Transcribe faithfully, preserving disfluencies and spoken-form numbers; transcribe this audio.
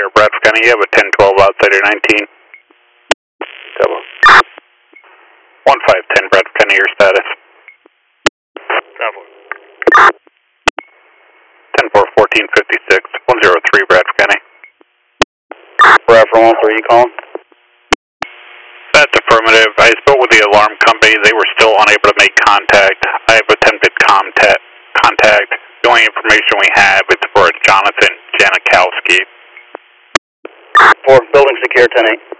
Air Bradford County, you have a ten twelve outside Air nineteen. Double. one five ten Bradford County, your status. Double. ten four fourteen fifty-six, one zero three Bradford County. Bradford one three, you calling? That's affirmative. I spoke with the alarm company. They were still unable to make contact. I have attempted contact. contact. The only information we have is for Jonathan Janikowski. For building secure ten eight.